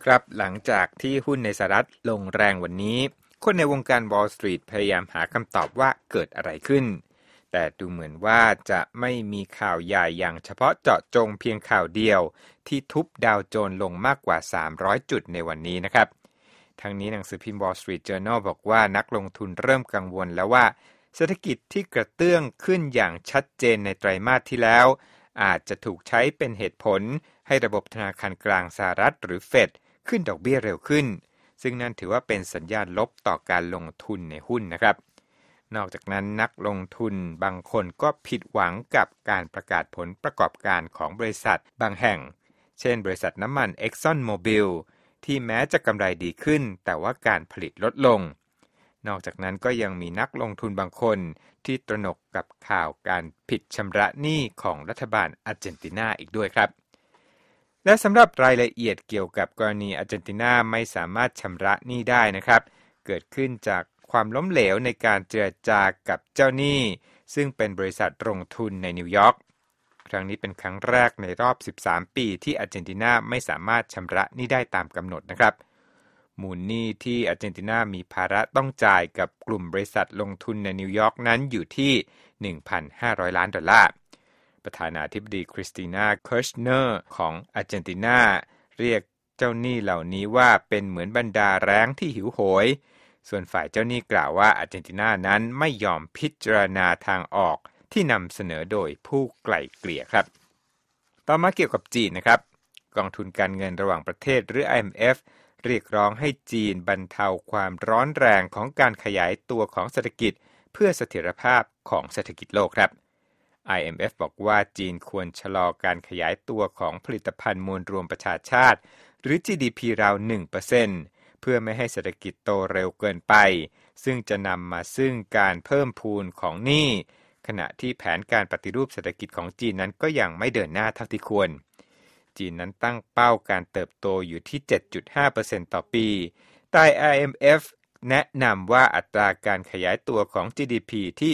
ครับหลังจากที่หุ้นในสหรัฐลงแรงวันนี้คนในวงการ Wall Street พยายามหาคำตอบว่าเกิดอะไรขึ้นแต่ดูเหมือนว่าจะไม่มีข่าวใหญ่อย่างเฉพาะเจาะจงเพียงข่าวเดียวที่ทุบดาวโจนส์ลงมากกว่า300จุดในวันนี้นะครับทั้งนี้หนังสือพิมพ์ Wall Street Journal บอกว่านักลงทุนเริ่มกังวลแล้วว่าเศรษฐกิจที่กระเตื้องขึ้นอย่างชัดเจนในไตรมาสที่แล้วอาจจะถูกใช้เป็นเหตุผลให้ระบบธนาคารกลางสหรัฐหรือเฟดขึ้นดอกเบี้ยเร็วขึ้นซึ่งนั่นถือว่าเป็นสัญญาณลบต่อการลงทุนในหุ้นนะครับนอกจากนั้นนักลงทุนบางคนก็ผิดหวังกับการประกาศผลประกอบการของบริษัทบางแห่งเช่นบริษัทน้ำมัน Exxon Mobil ที่แม้จะกำไรดีขึ้นแต่ว่าการผลิตลดลงนอกจากนั้นก็ยังมีนักลงทุนบางคนที่ตระหนกกับข่าวการผิดชำระหนี้ของรัฐบาลอาร์เจนตินาอีกด้วยครับและสำหรับรายละเอียดเกี่ยวกับกรณีอาร์เจนตินาไม่สามารถชำระหนี้ได้นะครับเกิดขึ้นจากความล้มเหลวในการเจรจากับเจ้าหนี้ซึ่งเป็นบริษัทลงทุนในนิวยอร์กครั้งนี้เป็นครั้งแรกในรอบ13ปีที่อาร์เจนตินาไม่สามารถชำระหนี้ได้ตามกำหนดนะครับมูลหนี้ที่อาร์เจนตินามีภาระต้องจ่ายกับกลุ่มบริษัทลงทุนในนิวยอร์กนั้นอยู่ที่ 1,500 ล้านดอลลาร์ประธานาธิบดีคริสตินาเคิร์ชเนอร์ของอาร์เจนตินาเรียกเจ้าหนี้เหล่านี้ว่าเป็นเหมือนบรรดาแร้งที่หิวโหยส่วนฝ่ายเจ้าหนี้กล่าวว่าอาร์เจนตินานั้นไม่ยอมพิจารณาทางออกที่นำเสนอโดยผู้ไกล่เกลี่ยครับต่อมาเกี่ยวกับจีนนะครับกองทุนการเงินระหว่างประเทศหรือ IMF เรียกร้องให้จีนบรรเทาความร้อนแรงของการขยายตัวของเศรษฐกิจเพื่อเสถียรภาพของเศรษฐกิจโลกครับ IMF บอกว่าจีนควรชะลอการขยายตัวของผลิตภัณฑ์มวลรวมประชาชาติหรือ GDP ราว 1% เพื่อไม่ให้เศรษฐกิจโตเร็วเกินไปซึ่งจะนำมาซึ่งการเพิ่มพูนของหนี้ขณะที่แผนการปฏิรูปเศรษฐกิจของจีนนั้นก็ยังไม่เดินหน้าเท่าที่ควรจีนนั้นตั้งเป้าการเติบโตอยู่ที่ 7.5% ต่อปีแต่ IMF แนะนำว่าอัตราการขยายตัวของ GDP ที่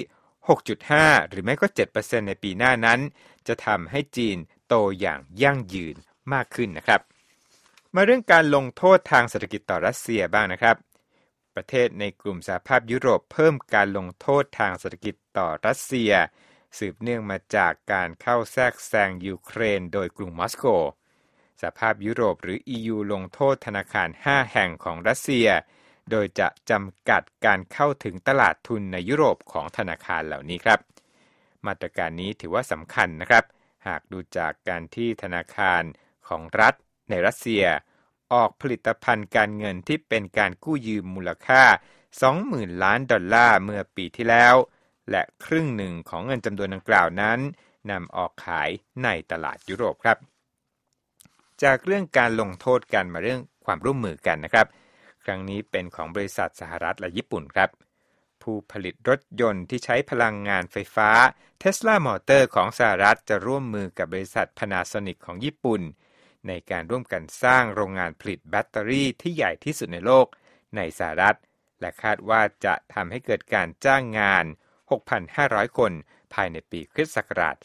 6.5 หรือไม่ก็ 7% ในปีหน้านั้นจะทำให้จีนโตอย่างยั่งยืนมากขึ้นนะครับมาเรื่องการลงโทษทางเศรษฐกิจต่อรัสเซียบ้างนะครับประเทศในกลุ่มสหภาพยุโรปเพิ่มการลงโทษทางเศรษฐกิจต่อรัสเซียสืบเนื่องมาจากการเข้าแทรกแซงยูเครนโดยกรุงมอสโกสหภาพยุโรปหรือ EU ลงโทษธนาคาร5แห่งของรัสเซียโดยจะจำกัดการเข้าถึงตลาดทุนในยุโรปของธนาคารเหล่านี้ครับมาตรการนี้ถือว่าสำคัญนะครับหากดูจากการที่ธนาคารของรัฐในรัสเซียออกผลิตภัณฑ์การเงินที่เป็นการกู้ยืมมูลค่า 20,000 ล้านดอลลาร์เมื่อปีที่แล้วและครึ่งหนึ่งของเงินจำนวนดังกล่าวนั้นนำออกขายในตลาดยุโรปครับจากเรื่องการลงโทษกันมาเรื่องความร่วมมือกันนะครับครั้งนี้เป็นของบริษัทสหรัฐและญี่ปุ่นครับผู้ผลิตรถยนต์ที่ใช้พลังงานไฟฟ้า Tesla Motor ของสหรัฐจะร่วมมือกับบริษัท Panasonic ของญี่ปุ่นในการร่วมกันสร้างโรงงานผลิตแบตเตอรี่ที่ใหญ่ที่สุดในโลกในสหรัฐและคาดว่าจะทำให้เกิดการจ้างงาน 6,500 คนภายในปีคริสต์ศักราช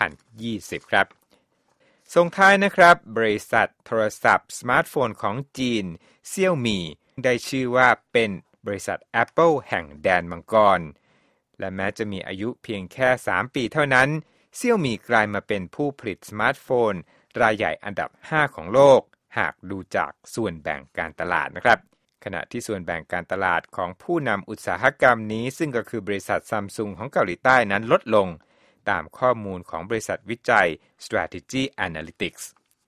2020 ครับส่งท้ายนะครับบริษัทโทรศัพท์สมาร์ทโฟนของจีนเซี่ยวมี่ได้ชื่อว่าเป็นบริษัท Apple แห่งแดนมังกรและแม้จะมีอายุเพียงแค่3ปีเท่านั้นเซี่ยวมี่กลายมาเป็นผู้ผลิตสมาร์ทโฟนรายใหญ่อันดับ5ของโลกหากดูจากส่วนแบ่งการตลาดนะครับขณะที่ส่วนแบ่งการตลาดของผู้นำอุตสาหกรรมนี้ซึ่งก็คือบริษัท Samsung ของเกาหลีใต้นั้นลดลงตามข้อมูลของบริษัทวิจัย Strategy Analytics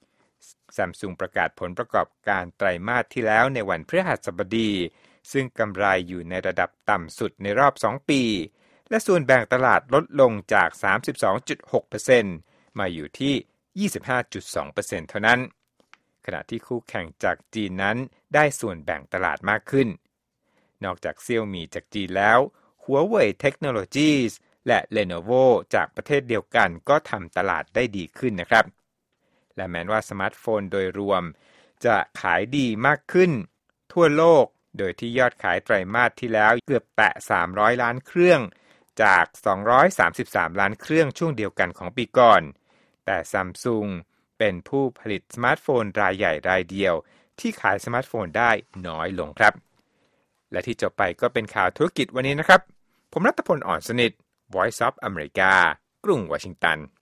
Samsung ประกาศผลประกอบการไตรมาสที่แล้วในวันพฤหัสบดีซึ่งกำไรอยู่ในระดับต่ำสุดในรอบ2ปีและส่วนแบ่งตลาดลดลงจาก 32.6% มาอยู่ที่ 25.2% เท่านั้นขณะที่คู่แข่งจากจีนนั้นได้ส่วนแบ่งตลาดมากขึ้นนอกจากเซี่ยวมี่จากจีนแล้ว Huawei Technologies และ Lenovo จากประเทศเดียวกันก็ทำตลาดได้ดีขึ้นนะครับและแม้ว่าสมาร์ทโฟนโดยรวมจะขายดีมากขึ้นทั่วโลกโดยที่ยอดขายไตรมาสที่แล้วเกือบแตะ300ล้านเครื่องจาก233ล้านเครื่องช่วงเดียวกันของปีก่อนแต่ Samsung เป็นผู้ผลิตสมาร์ทโฟนรายใหญ่รายเดียวที่ขายสมาร์ทโฟนได้น้อยลงครับและที่จบไปก็เป็นข่าวธุรกิจวันนี้นะครับผมรัตพล อ่อนสนิท Voice of America กรุงวอชิงตัน